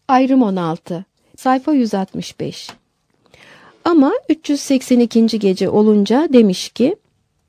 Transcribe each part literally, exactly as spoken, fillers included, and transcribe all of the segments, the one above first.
Ayrım on altı. Sayfa yüz altmış beş. Ama üç yüz seksen ikinci gece olunca demiş ki,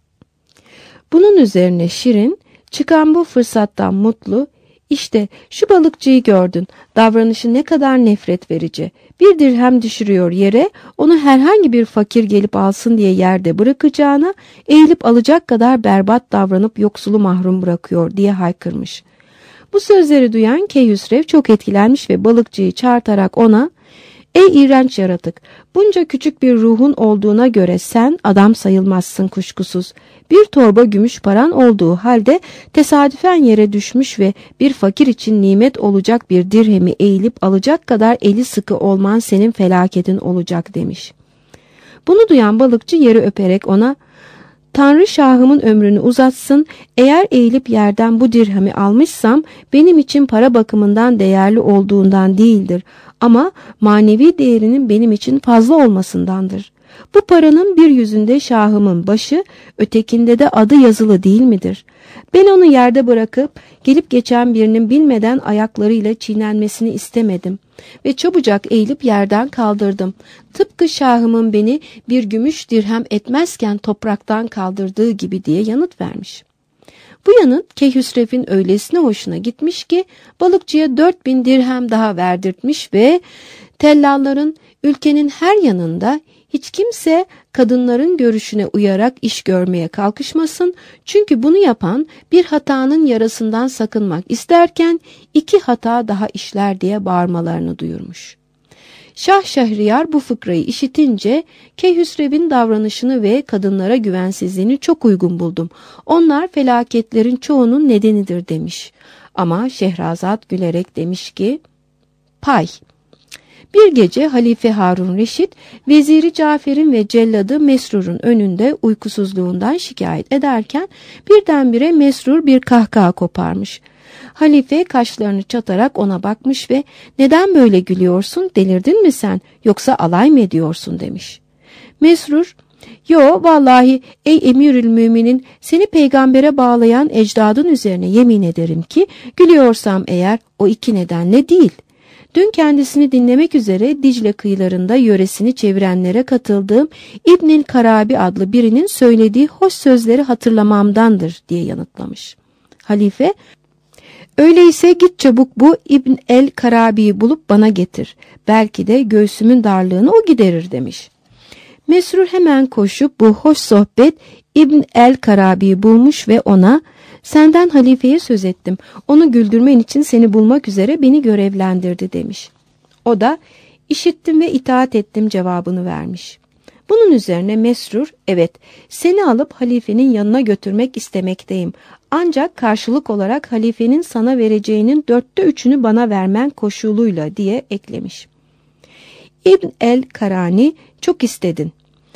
bunun üzerine Şirin, çıkan bu fırsattan mutlu, işte şu balıkçıyı gördün, davranışı ne kadar nefret verici. Bir dirhem düşürüyor yere, onu herhangi bir fakir gelip alsın diye yerde bırakacağına, eğilip alacak kadar berbat davranıp yoksulu mahrum bırakıyor diye haykırmış. Bu sözleri duyan Keyhüsrev çok etkilenmiş ve balıkçıyı çağırtarak ona, ''Ey iğrenç yaratık, bunca küçük bir ruhun olduğuna göre sen adam sayılmazsın kuşkusuz. Bir torba gümüş paran olduğu halde tesadüfen yere düşmüş ve bir fakir için nimet olacak bir dirhemi eğilip alacak kadar eli sıkı olman senin felaketin olacak.'' demiş. Bunu duyan balıkçı yeri öperek ona, ''Tanrı şahımın ömrünü uzatsın, eğer eğilip yerden bu dirhemi almışsam benim için para bakımından değerli olduğundan değildir ama manevi değerinin benim için fazla olmasındandır. Bu paranın bir yüzünde şahımın başı, ötekinde de adı yazılı değil midir? Ben onu yerde bırakıp gelip geçen birinin bilmeden ayaklarıyla çiğnenmesini istemedim ve çabucak eğilip yerden kaldırdım. Tıpkı şahımın beni bir gümüş dirhem etmezken topraktan kaldırdığı gibi diye yanıt vermiş. Bu yanıt Keyhüsrev'in öylesine hoşuna gitmiş ki balıkçıya dört bin dirhem daha verdirtmiş ve tellalların ülkenin her yanında hiç kimse kadınların görüşüne uyarak iş görmeye kalkışmasın, çünkü bunu yapan bir hatanın yarasından sakınmak isterken iki hata daha işler diye bağırmalarını duyurmuş. Şah Şehriyar bu fıkrayı işitince Keyhüsrev'in davranışını ve kadınlara güvensizliğini çok uygun buldum. Onlar felaketlerin çoğunun nedenidir demiş. Ama Şehrazat gülerek demiş ki, pay. Bir gece Halife Harun Reşit, Veziri Cafer'in ve celladı Mesrur'un önünde uykusuzluğundan şikayet ederken birdenbire Mesrur bir kahkaha koparmış. Halife kaşlarını çatarak ona bakmış ve ''Neden böyle gülüyorsun, delirdin mi sen, yoksa alay mı ediyorsun?'' demiş. Mesrur, ''Yo vallahi ey emirül müminin, seni peygambere bağlayan ecdadın üzerine yemin ederim ki gülüyorsam eğer o iki nedenle değil. Dün kendisini dinlemek üzere Dicle kıyılarında yöresini çevirenlere katıldığım İbn-i Karabi adlı birinin söylediği hoş sözleri hatırlamamdandır,'' diye yanıtlamış. Halife, ''Öyleyse git çabuk bu İbn el Karabi'yi bulup bana getir. Belki de göğsümün darlığını o giderir.'' demiş. Mesrur hemen koşup bu hoş sohbet İbn el Karabi'yi bulmuş ve ona, ''Senden halifeye söz ettim. Onu güldürmen için seni bulmak üzere beni görevlendirdi.'' demiş. O da, ''İşittim ve itaat ettim.'' cevabını vermiş. Bunun üzerine Mesrur, ''Evet, seni alıp halifenin yanına götürmek istemekteyim. Ancak karşılık olarak halifenin sana vereceğinin dörtte üçünü bana vermen koşuluyla,'' diye eklemiş. İbn el Karani, ''Çok istedin.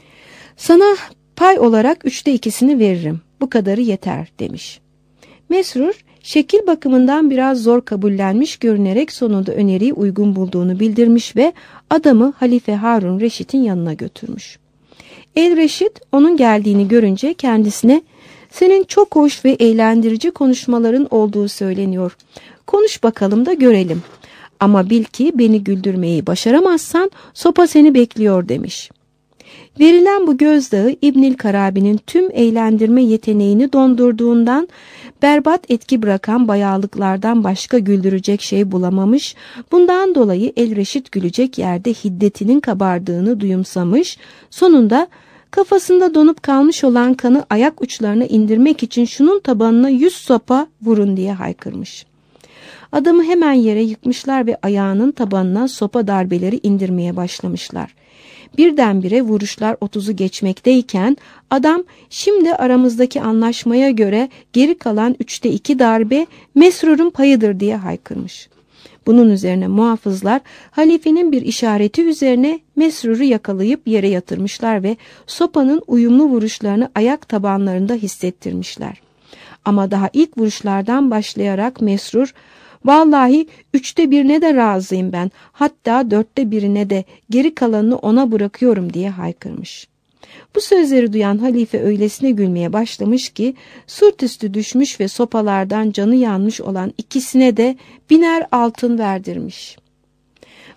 Sana pay olarak üçte ikisini veririm. Bu kadarı yeter.'' demiş. Mesrur, şekil bakımından biraz zor kabullenmiş görünerek sonunda öneriyi uygun bulduğunu bildirmiş ve adamı Halife Harun Reşit'in yanına götürmüş. El Reşit onun geldiğini görünce kendisine, ''Senin çok hoş ve eğlendirici konuşmaların olduğu söyleniyor. Konuş bakalım da görelim. Ama bil ki beni güldürmeyi başaramazsan sopa seni bekliyor.'' demiş. Verilen bu gözdağı İbnül Karabi'nin tüm eğlendirme yeteneğini dondurduğundan berbat etki bırakan bayağılıklardan başka güldürecek şey bulamamış, bundan dolayı El Reşit gülecek yerde hiddetinin kabardığını duyumsamış, sonunda kafasında donup kalmış olan kanı ayak uçlarına indirmek için şunun tabanına yüz sopa vurun diye haykırmış. Adamı hemen yere yıkmışlar ve ayağının tabanına sopa darbeleri indirmeye başlamışlar. Birdenbire vuruşlar otuzu geçmekteyken adam, ''Şimdi aramızdaki anlaşmaya göre geri kalan üçte iki darbe Mesrur'un payıdır.'' diye haykırmış. Bunun üzerine muhafızlar halifenin bir işareti üzerine Mesrur'u yakalayıp yere yatırmışlar ve sopanın uyumlu vuruşlarını ayak tabanlarında hissettirmişler. Ama daha ilk vuruşlardan başlayarak Mesrur, ''Vallahi üçte birine de razıyım ben, hatta dörtte birine de, geri kalanını ona bırakıyorum.'' diye haykırmış. Bu sözleri duyan halife öylesine gülmeye başlamış ki sırt üstü düşmüş ve sopalardan canı yanmış olan ikisine de biner altın verdirmiş.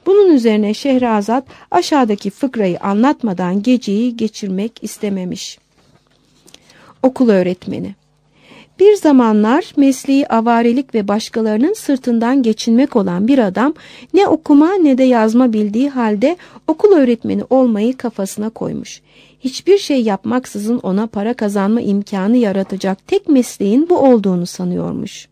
Bunun üzerine Şehrazat aşağıdaki fıkrayı anlatmadan geceyi geçirmek istememiş. Okul öğretmeni. Bir zamanlar mesleği avarelik ve başkalarının sırtından geçinmek olan bir adam ne okuma ne de yazma bildiği halde okul öğretmeni olmayı kafasına koymuş. Hiçbir şey yapmaksızın ona para kazanma imkanı yaratacak tek mesleğin bu olduğunu sanıyormuş.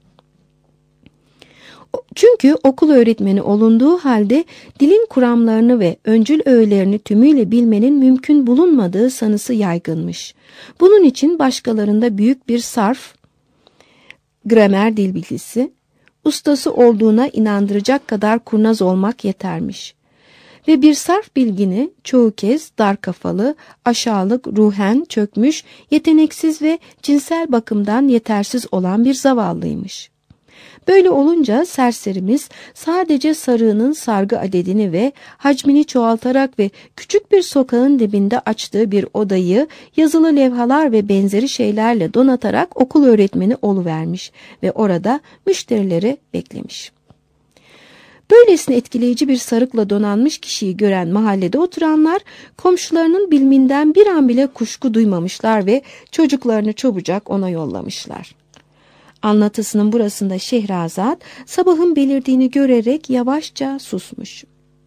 Çünkü okul öğretmeni olunduğu halde dilin kuramlarını ve öncül öğelerini tümüyle bilmenin mümkün bulunmadığı sanısı yaygınmış. Bunun için başkalarında büyük bir sarf, gramer dil bilgisi, ustası olduğuna inandıracak kadar kurnaz olmak yetermiş. Ve bir sarf bilgini çoğu kez dar kafalı, aşağılık, ruhen çökmüş, yeteneksiz ve cinsel bakımdan yetersiz olan bir zavallıymış. Böyle olunca serserimiz sadece sarığının sargı adedini ve hacmini çoğaltarak ve küçük bir sokağın dibinde açtığı bir odayı yazılı levhalar ve benzeri şeylerle donatarak okul öğretmeni oluvermiş ve orada müşterileri beklemiş. Böylesine etkileyici bir sarıkla donanmış kişiyi gören mahallede oturanlar komşularının biliminden bir an bile kuşku duymamışlar ve çocuklarını çabucak ona yollamışlar. Anlatısının burasında Şehrazat sabahın belirdiğini görerek yavaşça susmuş.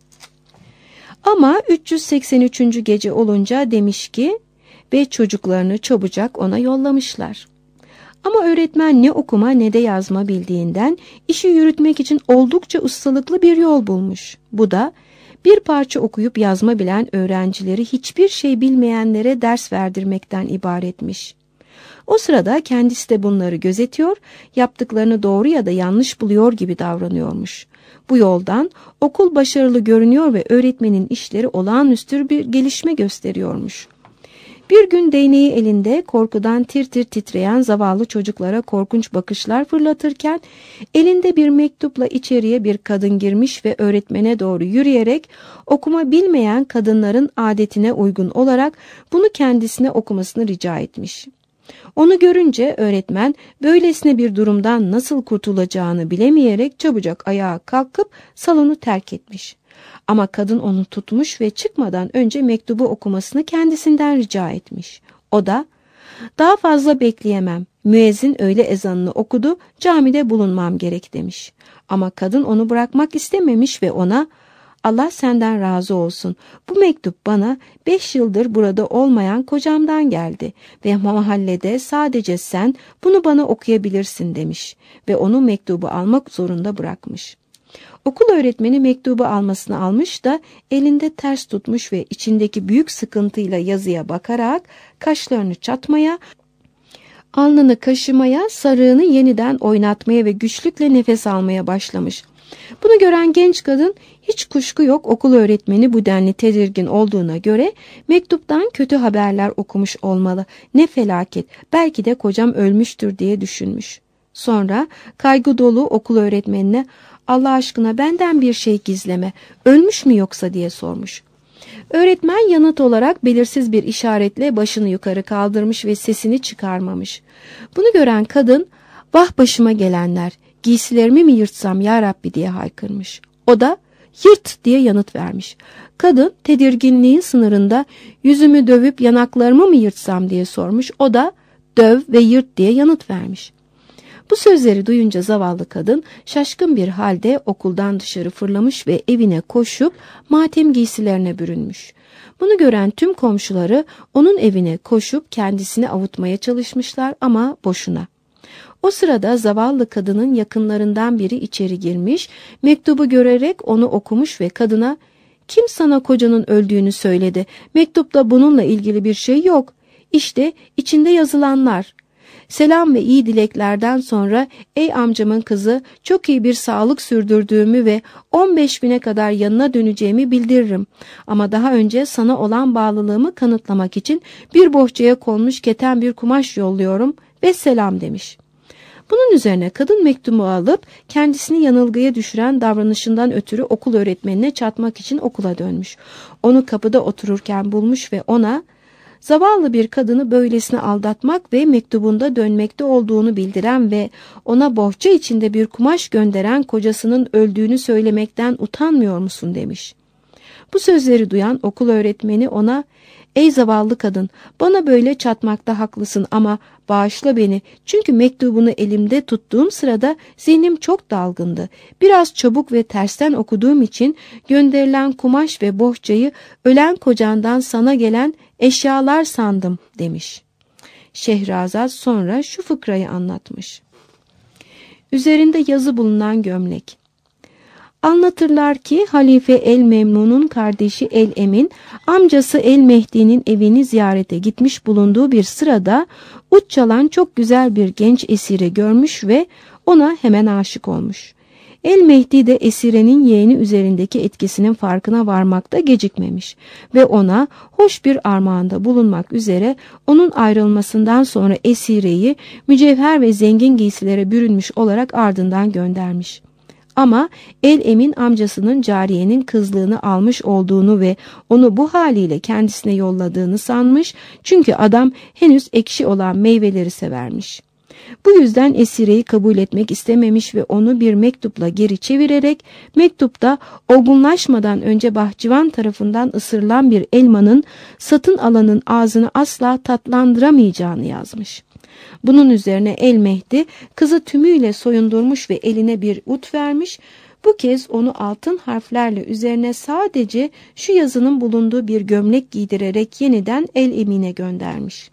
Ama üç yüz seksen üçüncü gece olunca demiş ki ve çocuklarını çabucak ona yollamışlar. Ama öğretmen ne okuma ne de yazma bildiğinden işi yürütmek için oldukça ustalıklı bir yol bulmuş. Bu da bir parça okuyup yazma bilen öğrencileri hiçbir şey bilmeyenlere ders verdirmekten ibaretmiş. O sırada kendisi de bunları gözetiyor, yaptıklarını doğru ya da yanlış buluyor gibi davranıyormuş. Bu yoldan okul başarılı görünüyor ve öğretmenin işleri olağanüstü bir gelişme gösteriyormuş. Bir gün değneği elinde korkudan tir tir titreyen zavallı çocuklara korkunç bakışlar fırlatırken elinde bir mektupla içeriye bir kadın girmiş ve öğretmene doğru yürüyerek okuma bilmeyen kadınların adetine uygun olarak bunu kendisine okumasını rica etmiş. Onu görünce öğretmen böylesine bir durumdan nasıl kurtulacağını bilemeyerek çabucak ayağa kalkıp salonu terk etmiş. Ama kadın onu tutmuş ve çıkmadan önce mektubu okumasını kendisinden rica etmiş. O da, "Daha fazla bekleyemem. Müezzin öğle ezanını okudu, camide bulunmam gerek." demiş. Ama kadın onu bırakmak istememiş ve ona, "Allah senden razı olsun. Bu mektup bana beş yıldır burada olmayan kocamdan geldi ve mahallede sadece sen bunu bana okuyabilirsin." demiş ve onu mektubu almak zorunda bırakmış. Okul öğretmeni mektubu almasını almış da elinde ters tutmuş ve içindeki büyük sıkıntıyla yazıya bakarak kaşlarını çatmaya, alnını kaşımaya, sarığını yeniden oynatmaya ve güçlükle nefes almaya başlamış. Bunu gören genç kadın hiç kuşku yok okul öğretmeni bu denli tedirgin olduğuna göre mektuptan kötü haberler okumuş olmalı. Ne felaket, belki de kocam ölmüştür diye düşünmüş. Sonra kaygı dolu okul öğretmenine, "Allah aşkına benden bir şey gizleme, ölmüş mü yoksa?" diye sormuş. Öğretmen yanıt olarak belirsiz bir işaretle başını yukarı kaldırmış ve sesini çıkarmamış. Bunu gören kadın, "Vah başıma gelenler, giysilerimi mi yırtsam ya Rabbi?" diye haykırmış. O da, "Yırt" diye yanıt vermiş. Kadın tedirginliğin sınırında, "Yüzümü dövüp yanaklarımı mı yırtsam?" diye sormuş. O da, "Döv ve yırt" diye yanıt vermiş. Bu sözleri duyunca zavallı kadın şaşkın bir halde okuldan dışarı fırlamış ve evine koşup matem giysilerine bürünmüş. Bunu gören tüm komşuları onun evine koşup kendisini avutmaya çalışmışlar ama boşuna. O sırada zavallı kadının yakınlarından biri içeri girmiş, mektubu görerek onu okumuş ve kadına, "Kim sana kocanın öldüğünü söyledi? Mektupta bununla ilgili bir şey yok. İşte içinde yazılanlar." Selam ve iyi dileklerden sonra, "Ey amcamın kızı, çok iyi bir sağlık sürdürdüğümü ve on beş bine kadar yanına döneceğimi bildiririm. Ama daha önce sana olan bağlılığımı kanıtlamak için bir bohçaya konmuş keten bir kumaş yolluyorum ve selam." demiş. Bunun üzerine kadın mektubu alıp kendisini yanılgıya düşüren davranışından ötürü okul öğretmenine çatmak için okula dönmüş. Onu kapıda otururken bulmuş ve ona, zavallı bir kadını böylesine aldatmak ve mektubunda dönmekte olduğunu bildiren ve ona bohça içinde bir kumaş gönderen kocasının öldüğünü söylemekten utanmıyor musun demiş. Bu sözleri duyan okul öğretmeni ona, ''Ey zavallı kadın, bana böyle çatmakta haklısın ama bağışla beni, çünkü mektubunu elimde tuttuğum sırada zihnim çok dalgındı. Biraz çabuk ve tersten okuduğum için gönderilen kumaş ve bohçayı ölen kocandan sana gelen eşyalar sandım.'' demiş. Şehrazat sonra şu fıkrayı anlatmış. Üzerinde yazı bulunan gömlek. Anlatırlar ki Halife el-Memnun'un kardeşi el-Emin, amcası el-Mehdi'nin evini ziyarete gitmiş bulunduğu bir sırada ut çalan çok güzel bir genç esiri görmüş ve ona hemen aşık olmuş. El-Mehdi de esirenin yeğeni üzerindeki etkisinin farkına varmakta gecikmemiş ve ona hoş bir armağanda bulunmak üzere onun ayrılmasından sonra esireyi mücevher ve zengin giysilere bürünmüş olarak ardından göndermiş. Ama el-Emin amcasının cariyenin kızlığını almış olduğunu ve onu bu haliyle kendisine yolladığını sanmış, çünkü adam henüz ekşi olan meyveleri severmiş. Bu yüzden esireyi kabul etmek istememiş ve onu bir mektupla geri çevirerek mektupta olgunlaşmadan önce bahçıvan tarafından ısırılan bir elmanın satın alanın ağzını asla tatlandıramayacağını yazmış. Bunun üzerine el-Mehdi kızı tümüyle soyundurmuş ve eline bir ut vermiş. Bu kez onu altın harflerle üzerine sadece şu yazının bulunduğu bir gömlek giydirerek yeniden el-Emin'e göndermiş.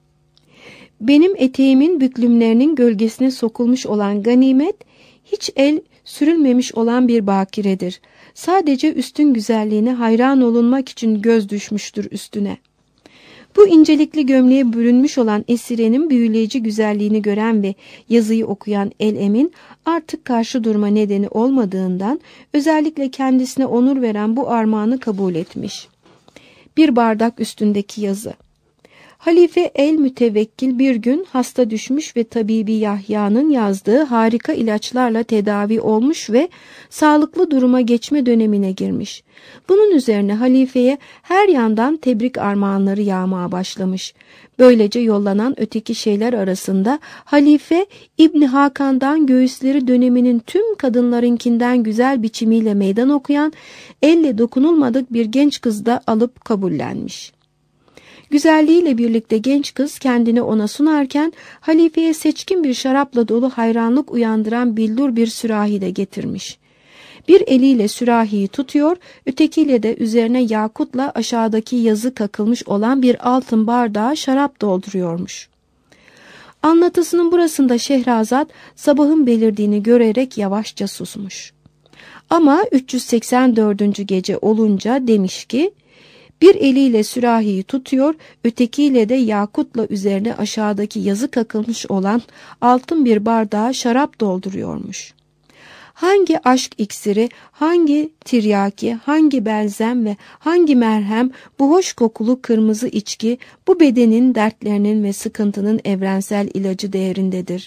Benim eteğimin büklümlerinin gölgesine sokulmuş olan ganimet, hiç el sürülmemiş olan bir bakiredir. Sadece üstün güzelliğine hayran olunmak için göz düşmüştür üstüne. Bu incelikli gömleğe bürünmüş olan esirenin büyüleyici güzelliğini gören ve yazıyı okuyan el-Emin artık karşı durma nedeni olmadığından özellikle kendisine onur veren bu armağanı kabul etmiş. Bir bardak üstündeki yazı. Halife el-Mütevekkil bir gün hasta düşmüş ve tabibi Yahya'nın yazdığı harika ilaçlarla tedavi olmuş ve sağlıklı duruma geçme dönemine girmiş. Bunun üzerine halifeye her yandan tebrik armağanları yağmaya başlamış. Böylece yollanan öteki şeyler arasında halife İbni Hakan'dan göğüsleri döneminin tüm kadınlarınkinden güzel biçimiyle meydan okuyan, elle dokunulmadık bir genç kız da alıp kabullenmiş. Güzelliğiyle birlikte genç kız kendini ona sunarken halifeye seçkin bir şarapla dolu hayranlık uyandıran bildur bir sürahi de getirmiş. Bir eliyle sürahiyi tutuyor, ötekiyle de üzerine yakutla aşağıdaki yazı kakılmış olan bir altın bardağa şarap dolduruyormuş. Anlatısının burasında Şehrazat sabahın belirdiğini görerek yavaşça susmuş. Ama üç yüz seksen dördüncü gece olunca demiş ki, bir eliyle sürahiyi tutuyor, ötekiyle de yakutla üzerine aşağıdaki yazı kakılmış olan altın bir bardağa şarap dolduruyormuş. Hangi aşk iksiri, hangi tiryaki, hangi belzem ve hangi merhem bu hoş kokulu kırmızı içki bu bedenin dertlerinin ve sıkıntının evrensel ilacı değerindedir.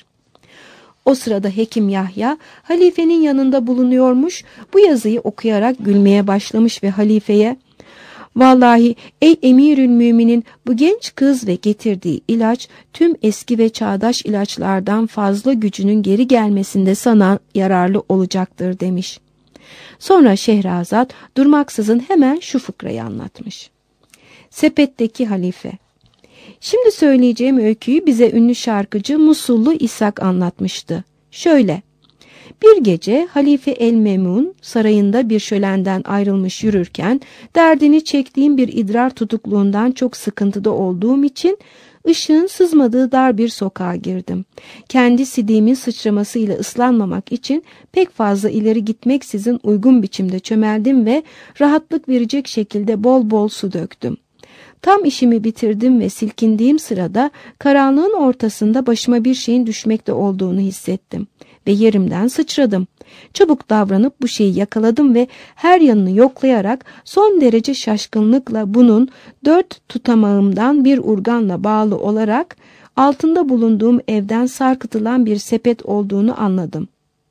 O sırada Hekim Yahya halifenin yanında bulunuyormuş, bu yazıyı okuyarak gülmeye başlamış ve halifeye, "Vallahi ey emirül müminin, bu genç kız ve getirdiği ilaç tüm eski ve çağdaş ilaçlardan fazla gücünün geri gelmesinde sana yararlı olacaktır" demiş. Sonra Şehrazat durmaksızın hemen şu fıkrayı anlatmış. Sepetteki halife. Şimdi söyleyeceğim öyküyü bize ünlü şarkıcı Musullu İshak anlatmıştı. Şöyle: Bir gece Halife el-Memun sarayında bir şölenden ayrılmış yürürken derdini çektiğim bir idrar tutukluğundan çok sıkıntıda olduğum için ışığın sızmadığı dar bir sokağa girdim. Kendi sidiğimin sıçramasıyla ıslanmamak için pek fazla ileri gitmeksizin uygun biçimde çömeldim ve rahatlık verecek şekilde bol bol su döktüm. Tam işimi bitirdim ve silkindiğim sırada karanlığın ortasında başıma bir şeyin düşmekte olduğunu hissettim ve yerimden sıçradım. Çabuk davranıp bu şeyi yakaladım ve her yanını yoklayarak son derece şaşkınlıkla bunun dört tutamağımdan bir urganla bağlı olarak altında bulunduğum evden sarkıtılan bir sepet olduğunu anladım.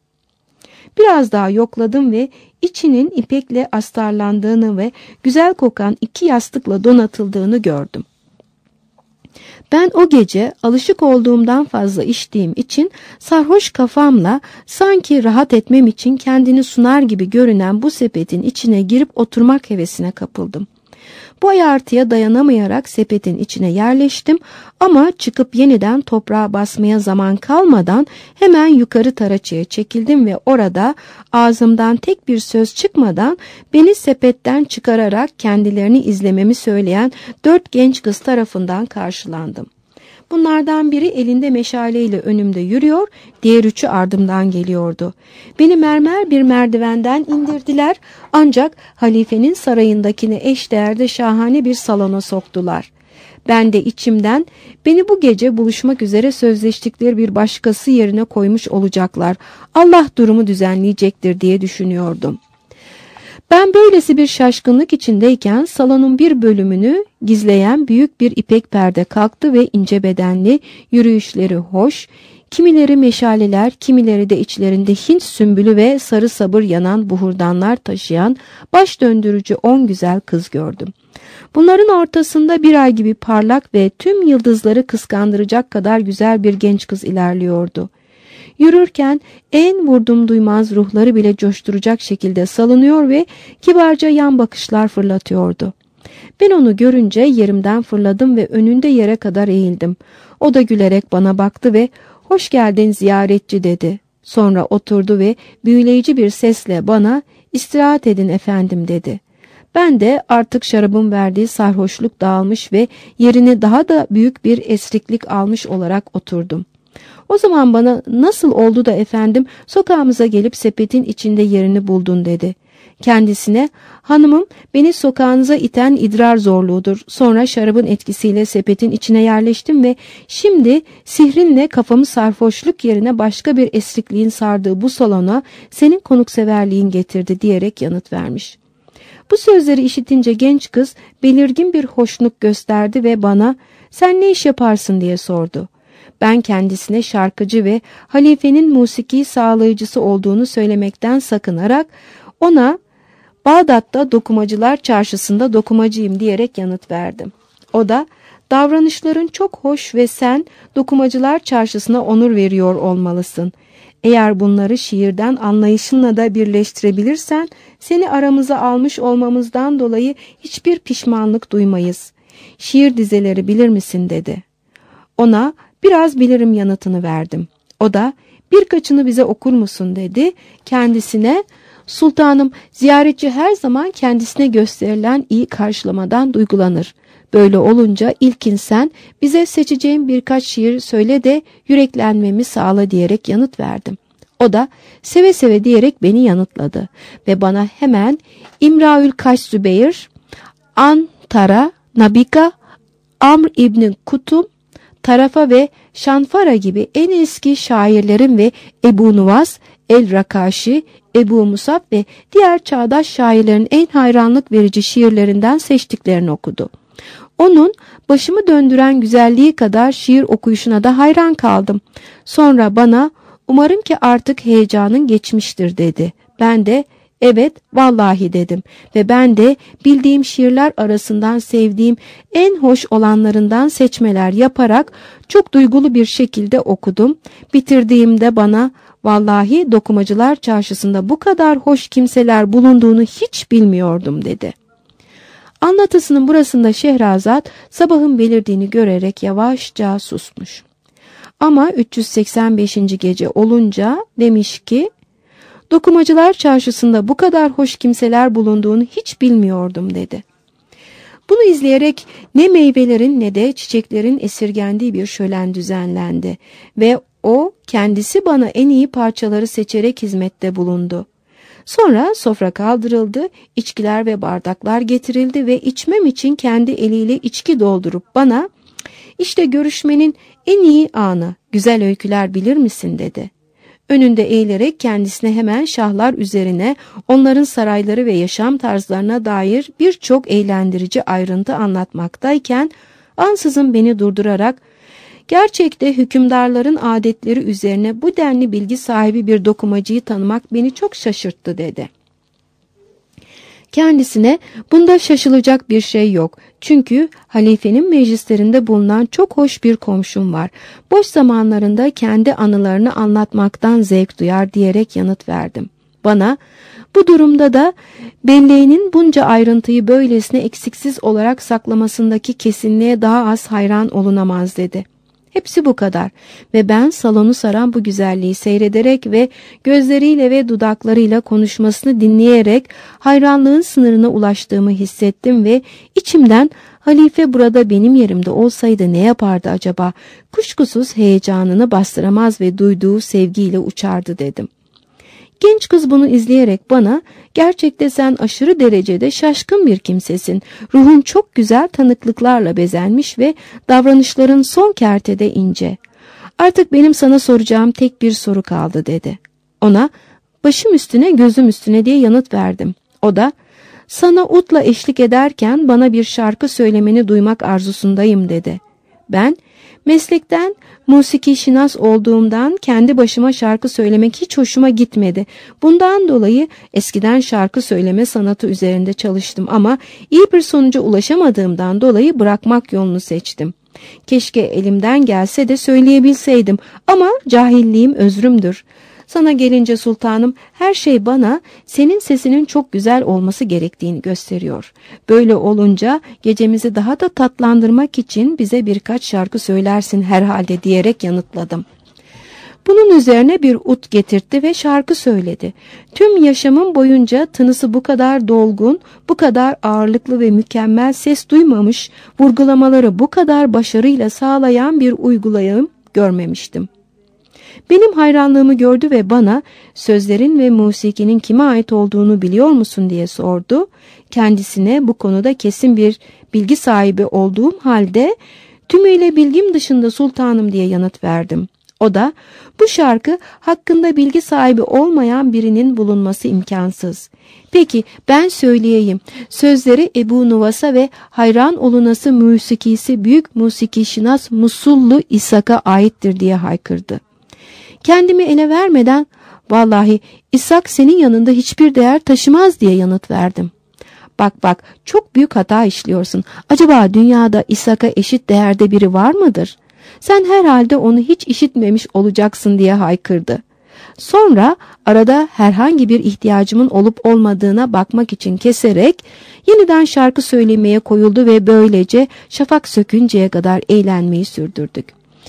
Biraz daha yokladım ve içinin ipekle astarlandığını ve güzel kokan iki yastıkla donatıldığını gördüm. Ben o gece alışık olduğumdan fazla içtiğim için sarhoş kafamla sanki rahat etmem için kendini sunar gibi görünen bu sepetin içine girip oturmak hevesine kapıldım. Bu ayartıya dayanamayarak sepetin içine yerleştim ama çıkıp yeniden toprağa basmaya zaman kalmadan hemen yukarı taraçaya çekildim ve orada ağzımdan tek bir söz çıkmadan beni sepetten çıkararak kendilerini izlememi söyleyen dört genç kız tarafından karşılandım. Bunlardan biri elinde meşaleyle önümde yürüyor, diğer üçü ardımdan geliyordu. Beni mermer bir merdivenden indirdiler ancak halifenin sarayındakine eşdeğerde şahane bir salona soktular. Ben de içimden beni bu gece buluşmak üzere sözleştikleri bir başkası yerine koymuş olacaklar. Allah durumu düzenleyecektir diye düşünüyordum. Ben böylesi bir şaşkınlık içindeyken salonun bir bölümünü gizleyen büyük bir ipek perde kalktı ve ince bedenli, yürüyüşleri hoş, kimileri meşaleler, kimileri de içlerinde Hint sümbülü ve sarı sabır yanan buhurdanlar taşıyan baş döndürücü on güzel kız gördüm. Bunların ortasında bir ay gibi parlak ve tüm yıldızları kıskandıracak kadar güzel bir genç kız ilerliyordu. Yürürken en vurdum duymaz ruhları bile coşturacak şekilde salınıyor ve kibarca yan bakışlar fırlatıyordu. Ben onu görünce yerimden fırladım ve önünde yere kadar eğildim. O da gülerek bana baktı ve "Hoş geldin ziyaretçi" dedi. Sonra oturdu ve büyüleyici bir sesle bana "İstirahat edin efendim" dedi. Ben de artık şarabın verdiği sarhoşluk dağılmış ve yerini daha da büyük bir esriklik almış olarak oturdum. O zaman bana "Nasıl oldu da efendim sokağımıza gelip sepetin içinde yerini buldun" dedi. Kendisine "Hanımım, beni sokağınıza iten idrar zorluğudur. Sonra şarabın etkisiyle sepetin içine yerleştim ve şimdi sihrinle kafamı sarhoşluk yerine başka bir esrikliğin sardığı bu salona senin konukseverliğin getirdi" diyerek yanıt vermiş. Bu sözleri işitince genç kız belirgin bir hoşnut gösterdi ve bana "Sen ne iş yaparsın?" diye sordu. Ben kendisine şarkıcı ve halifenin musiki sağlayıcısı olduğunu söylemekten sakınarak ona "Bağdat'ta dokumacılar çarşısında dokumacıyım" diyerek yanıt verdim. O da "Davranışların çok hoş ve sen dokumacılar çarşısına onur veriyor olmalısın. Eğer bunları şiirden anlayışınla da birleştirebilirsen seni aramıza almış olmamızdan dolayı hiçbir pişmanlık duymayız. Şiir dizeleri bilir misin?" dedi. Ona "Biraz bilirim" yanıtını verdim. O da "Birkaçını bize okur musun?" dedi. Kendisine "Sultanım, ziyaretçi her zaman kendisine gösterilen iyi karşılamadan duygulanır. Böyle olunca ilkin sen bize seçeceğin birkaç şiir söyle de yüreklenmemi sağla" diyerek yanıt verdim. O da "Seve seve" diyerek beni yanıtladı ve bana hemen İmraül Kaş Zübeyir, Antara, Nabika, Amr İbni Kutum, Tarafa ve Şanfara gibi en eski şairlerin ve Ebu Nuvas, El-Rakaşi, Ebu Musab ve diğer çağdaş şairlerin en hayranlık verici şiirlerinden seçtiklerini okudu. Onun başımı döndüren güzelliği kadar şiir okuyuşuna da hayran kaldım. Sonra bana "Umarım ki artık heyecanın geçmiştir" dedi. Ben de "Evet, vallahi" dedim ve ben de bildiğim şiirler arasından sevdiğim en hoş olanlarından seçmeler yaparak çok duygulu bir şekilde okudum. Bitirdiğimde bana "Vallahi dokumacılar çarşısında bu kadar hoş kimseler bulunduğunu hiç bilmiyordum" dedi. Anlatısının burasında Şehrazat sabahın belirdiğini görerek yavaşça susmuş. Ama üç yüz seksen beşinci gece olunca demiş ki "Dokumacılar çarşısında bu kadar hoş kimseler bulunduğunu hiç bilmiyordum" dedi. Bunu izleyerek ne meyvelerin ne de çiçeklerin esirgendiği bir şölen düzenlendi ve o kendisi bana en iyi parçaları seçerek hizmette bulundu. Sonra sofra kaldırıldı, içkiler ve bardaklar getirildi ve içmem için kendi eliyle içki doldurup bana "İşte görüşmenin en iyi anı, güzel öyküler bilir misin?" dedi. Önünde eğilerek kendisine hemen şahlar üzerine, onların sarayları ve yaşam tarzlarına dair birçok eğlendirici ayrıntı anlatmaktayken ansızın beni durdurarak "Gerçekte hükümdarların adetleri üzerine bu denli bilgi sahibi bir dokumacıyı tanımak beni çok şaşırttı" dedi. Kendisine bunda şaşılacak bir şey yok. Çünkü halifenin meclislerinde bulunan çok hoş bir komşum var. Boş zamanlarında kendi anılarını anlatmaktan zevk duyar diyerek yanıt verdim. Bana bu durumda da belleğinin bunca ayrıntıyı böylesine eksiksiz olarak saklamasındaki kesinliğe daha az hayran olunamaz dedi. Hepsi bu kadar ve ben salonu saran bu güzelliği seyrederek ve gözleriyle ve dudaklarıyla konuşmasını dinleyerek hayranlığın sınırına ulaştığımı hissettim ve içimden halife burada benim yerimde olsaydı ne yapardı acaba? Kuşkusuz heyecanını bastıramaz ve duyduğu sevgiyle uçardı dedim. Genç kız bunu izleyerek bana, gerçekte sen aşırı derecede şaşkın bir kimsesin. Ruhun çok güzel tanıklıklarla bezenmiş ve davranışların son kertede ince. Artık benim sana soracağım tek bir soru kaldı dedi. Ona başım üstüne gözüm üstüne diye yanıt verdim. O da sana utla eşlik ederken bana bir şarkı söylemeni duymak arzusundayım dedi. Ben meslekten musiki şinas olduğumdan kendi başıma şarkı söylemek hiç hoşuma gitmedi. Bundan dolayı eskiden şarkı söyleme sanatı üzerinde çalıştım ama iyi bir sonuca ulaşamadığımdan dolayı bırakmak yolunu seçtim. Keşke elimden gelse de söyleyebilseydim ama cahilliğim özrümdür. Sana gelince sultanım, her şey bana senin sesinin çok güzel olması gerektiğini gösteriyor. Böyle olunca gecemizi daha da tatlandırmak için bize birkaç şarkı söylersin herhalde diyerek yanıtladım. Bunun üzerine bir ut getirtti ve şarkı söyledi. Tüm yaşamım boyunca tınısı bu kadar dolgun, bu kadar ağırlıklı ve mükemmel ses duymamış, vurgulamaları bu kadar başarıyla sağlayan bir uygulayım görmemiştim. Benim hayranlığımı gördü ve bana sözlerin ve musikinin kime ait olduğunu biliyor musun diye sordu. Kendisine bu konuda kesin bir bilgi sahibi olduğum halde tümüyle bilgim dışında sultanım diye yanıt verdim. O da bu şarkı hakkında bilgi sahibi olmayan birinin bulunması imkansız. Peki ben söyleyeyim. Sözleri Ebu Nuvas'a ve hayran olunası musikisi büyük musiki şinas Musullu İshak'a aittir diye haykırdı. Kendimi ele vermeden vallahi İshak senin yanında hiçbir değer taşımaz diye yanıt verdim. Bak bak çok büyük hata işliyorsun. Acaba dünyada İshak'a eşit değerde biri var mıdır? Sen herhalde onu hiç işitmemiş olacaksın diye haykırdı. Sonra arada herhangi bir ihtiyacımın olup olmadığına bakmak için keserek yeniden şarkı söylemeye koyuldu ve böylece şafak sökünceye kadar eğlenmeyi sürdürdük.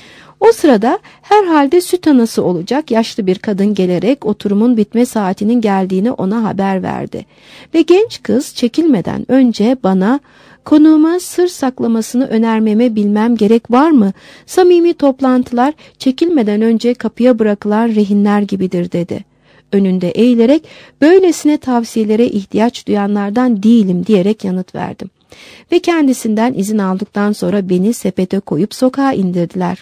O sırada herhalde süt anası olacak yaşlı bir kadın gelerek oturumun bitme saatinin geldiğini ona haber verdi. Ve genç kız çekilmeden önce bana konuğuma sır saklamasını önermeme bilmem gerek var mı? Samimi toplantılar çekilmeden önce kapıya bırakılan rehinler gibidir dedi. Önünde eğilerek böylesine tavsiyelere ihtiyaç duyanlardan değilim diyerek yanıt verdim. Ve kendisinden izin aldıktan sonra beni sepete koyup sokağa indirdiler.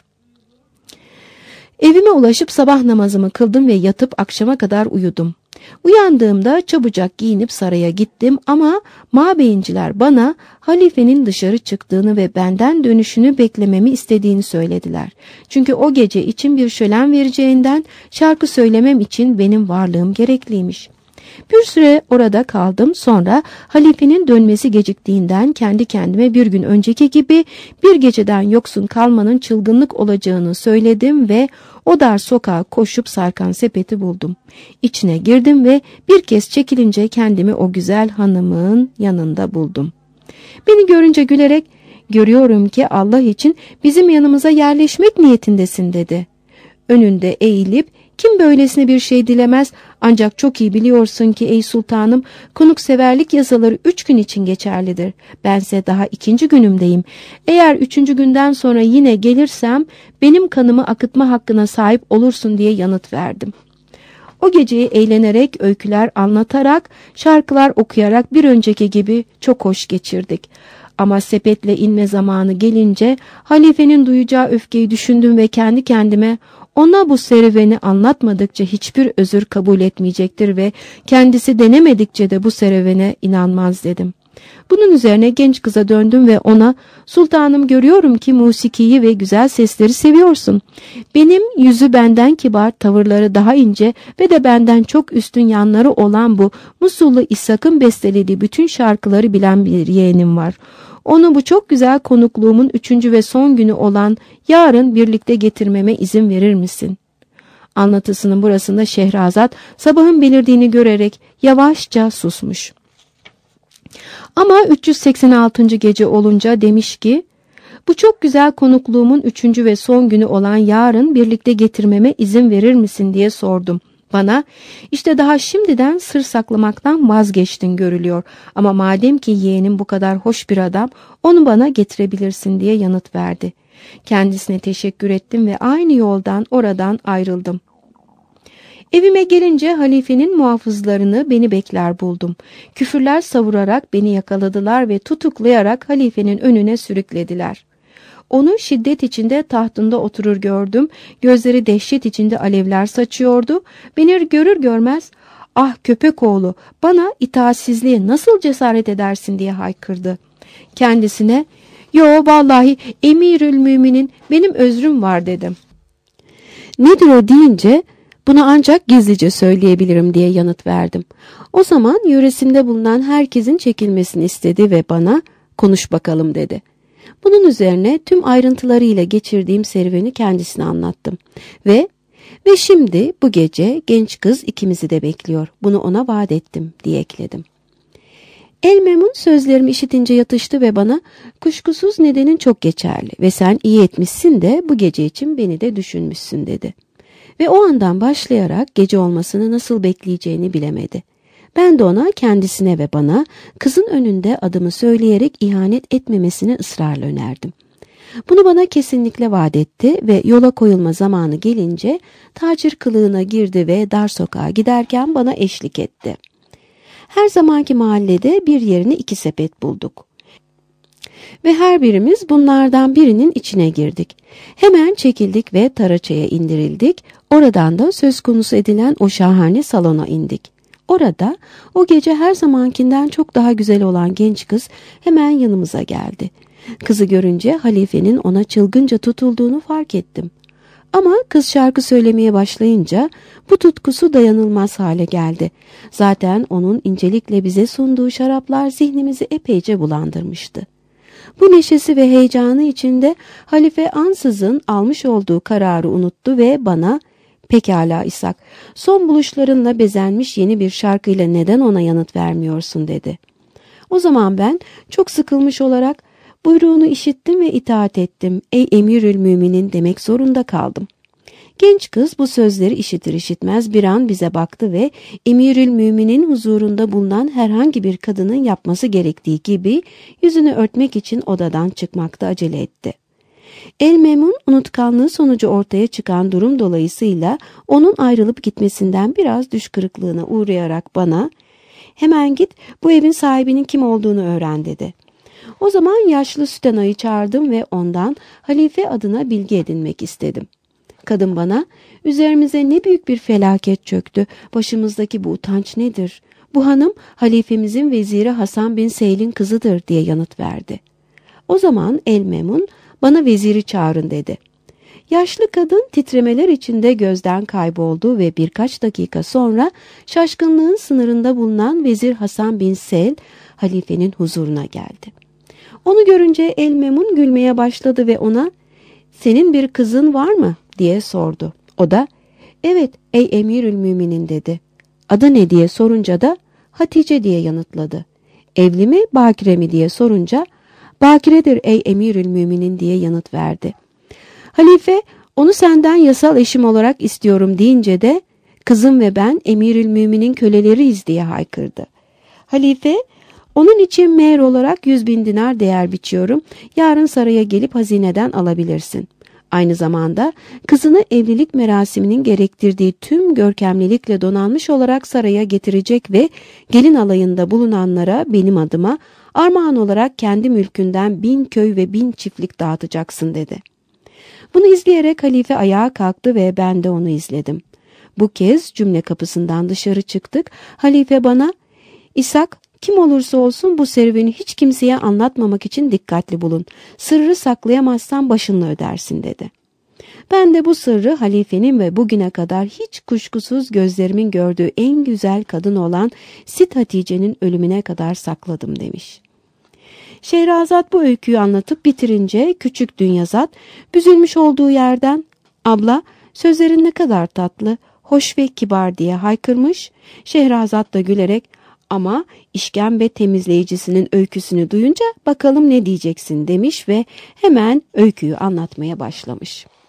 Evime ulaşıp sabah namazımı kıldım ve yatıp akşama kadar uyudum. Uyandığımda çabucak giyinip saraya gittim ama mabeyinciler bana halifenin dışarı çıktığını ve benden dönüşünü beklememi istediğini söylediler. Çünkü o gece için bir şölen vereceğinden şarkı söylemem için benim varlığım gerekliymiş. Bir süre orada kaldım, sonra halifenin dönmesi geciktiğinden kendi kendime bir gün önceki gibi bir geceden yoksun kalmanın çılgınlık olacağını söyledim ve o dar sokağa koşup sarkan sepeti buldum. İçine girdim ve bir kez çekilince kendimi o güzel hanımın yanında buldum. Beni görünce gülerek "Görüyorum ki Allah için bizim yanımıza yerleşmek niyetindesin" dedi. Önünde eğilip "Kim böylesine bir şey dilemez, ancak çok iyi biliyorsun ki ey sultanım, konukseverlik yasaları üç gün için geçerlidir. Bense daha ikinci günümdeyim. Eğer üçüncü günden sonra yine gelirsem benim kanımı akıtma hakkına sahip olursun" diye yanıt verdim. O geceyi eğlenerek, öyküler anlatarak, şarkılar okuyarak bir önceki gibi çok hoş geçirdik. Ama sepetle inme zamanı gelince halifenin duyacağı öfkeyi düşündüm ve kendi kendime ona bu serüveni anlatmadıkça hiçbir özür kabul etmeyecektir ve kendisi denemedikçe de bu serüvene inanmaz dedim. Bunun üzerine genç kıza döndüm ve ona, ''Sultanım, görüyorum ki musikiyi ve güzel sesleri seviyorsun. Benim yüzü benden kibar, tavırları daha ince ve de benden çok üstün yanları olan bu Musullu İshak'ın bestelediği bütün şarkıları bilen bir yeğenim var. Onu bu çok güzel konukluğumun üçüncü ve son günü olan yarın birlikte getirmeme izin verir misin?'' Anlatısının burasında Şehrazat sabahın belirdiğini görerek yavaşça susmuş. Ama üç yüz seksen altıncı gece olunca demiş ki, ''Bu çok güzel konukluğumun üçüncü ve son günü olan yarın birlikte getirmeme izin verir misin?'' diye sordum. Bana, ''İşte daha şimdiden sır saklamaktan vazgeçtin görülüyor. Ama madem ki yeğenim bu kadar hoş bir adam, onu bana getirebilirsin.'' diye yanıt verdi. Kendisine teşekkür ettim ve aynı yoldan oradan ayrıldım. Evime gelince halifenin muhafızlarını beni bekler buldum. Küfürler savurarak beni yakaladılar ve tutuklayarak halifenin önüne sürüklediler. Onu şiddet içinde tahtında oturur gördüm. Gözleri dehşet içinde alevler saçıyordu. Beni görür görmez, ''Ah köpekoğlu, bana itaatsizliğe nasıl cesaret edersin?'' diye haykırdı. Kendisine, ''Yo vallahi Emirül Müminin, benim özrüm var.'' dedim. ''Nedir o?'' deyince, ''Bunu ancak gizlice söyleyebilirim.'' diye yanıt verdim. O zaman yöresinde bulunan herkesin çekilmesini istedi ve bana, ''Konuş bakalım.'' dedi. Bunun üzerine tüm ayrıntılarıyla geçirdiğim serüveni kendisine anlattım. Ve ve şimdi bu gece genç kız ikimizi de bekliyor. Bunu ona vaat ettim diye ekledim. El-Memun sözlerimi işitince yatıştı ve bana, ''Kuşkusuz nedenin çok geçerli ve sen iyi etmişsin de bu gece için beni de düşünmüşsün.'' dedi. Ve o andan başlayarak gece olmasını nasıl bekleyeceğini bilemedi. Ben de ona kendisine ve bana kızın önünde adımı söyleyerek ihanet etmemesini ısrarla önerdim. Bunu bana kesinlikle vaat etti ve yola koyulma zamanı gelince tacir kılığına girdi ve dar sokağa giderken bana eşlik etti. Her zamanki mahallede bir yerini iki sepet bulduk. Ve her birimiz bunlardan birinin içine girdik. Hemen çekildik ve taraçaya indirildik. Oradan da söz konusu edilen o şahane salona indik. Orada o gece her zamankinden çok daha güzel olan genç kız hemen yanımıza geldi. Kızı görünce halifenin ona çılgınca tutulduğunu fark ettim. Ama kız şarkı söylemeye başlayınca bu tutkusu dayanılmaz hale geldi. Zaten onun incelikle bize sunduğu şaraplar zihnimizi epeyce bulandırmıştı. Bu neşesi ve heyecanı içinde halife ansızın almış olduğu kararı unuttu ve bana, ''Pekala İshak, son buluşlarınla bezenmiş yeni bir şarkıyla neden ona yanıt vermiyorsun?'' dedi. O zaman ben çok sıkılmış olarak buyruğunu işittim ve itaat ettim. ''Ey Emirül Müminin'' demek zorunda kaldım. Genç kız bu sözleri işitir işitmez bir an bize baktı ve Emirül Müminin huzurunda bulunan herhangi bir kadının yapması gerektiği gibi yüzünü örtmek için odadan çıkmakta acele etti. El-Memun unutkanlığı sonucu ortaya çıkan durum dolayısıyla onun ayrılıp gitmesinden biraz düş kırıklığına uğrayarak bana, ''Hemen git bu evin sahibinin kim olduğunu öğren.'' dedi. O zaman yaşlı Sütena'yı çağırdım ve ondan halife adına bilgi edinmek istedim. Kadın bana, ''Üzerimize ne büyük bir felaket çöktü. Başımızdaki bu utanç nedir? Bu hanım halifemizin veziri Hasan bin Seyl'in kızıdır.'' diye yanıt verdi. O zaman El-Memun, ''Bana veziri çağırın.'' dedi. Yaşlı kadın titremeler içinde gözden kayboldu ve birkaç dakika sonra şaşkınlığın sınırında bulunan vezir Hasan bin Seyl halifenin huzuruna geldi. Onu görünce El-Memun gülmeye başladı ve ona, ''Senin bir kızın var mı?'' diye sordu. O da, ''Evet ey Emirül Müminin'' dedi. ''Adı ne?'' diye sorunca da ''Hatice'' diye yanıtladı. ''Evli mi, bakire mi?'' diye sorunca ''Bakiredir ey Emirül Müminin'' diye yanıt verdi. Halife, ''Onu senden yasal eşim olarak istiyorum.'' deyince de ''Kızım ve ben Emirül Müminin köleleriyiz.'' diye haykırdı. Halife, ''Onun için meher olarak yüz bin dinar değer biçiyorum. Yarın saraya gelip hazineden alabilirsin. Aynı zamanda kızını evlilik merasiminin gerektirdiği tüm görkemlilikle donanmış olarak saraya getirecek ve gelin alayında bulunanlara benim adıma armağan olarak kendi mülkünden bin köy ve bin çiftlik dağıtacaksın.'' dedi. Bunu izleyerek halife ayağa kalktı ve ben de onu izledim. Bu kez cümle kapısından dışarı çıktık. Halife bana, ''İshak, kim olursa olsun bu serüveni hiç kimseye anlatmamak için dikkatli bulun. Sırrı saklayamazsan başınla ödersin dedi. Ben de bu sırrı halifenin ve bugüne kadar hiç kuşkusuz gözlerimin gördüğü en güzel kadın olan Sit Hatice'nin ölümüne kadar sakladım demiş. Şehrazat bu öyküyü anlatıp bitirince küçük Dünyazat büzülmüş olduğu yerden "Abla, sözlerin ne kadar tatlı, hoş ve kibar" diye haykırmış. Şehrazat da gülerek "Ama işkembe temizleyicisinin öyküsünü duyunca bakalım ne diyeceksin" demiş ve hemen öyküyü anlatmaya başlamış.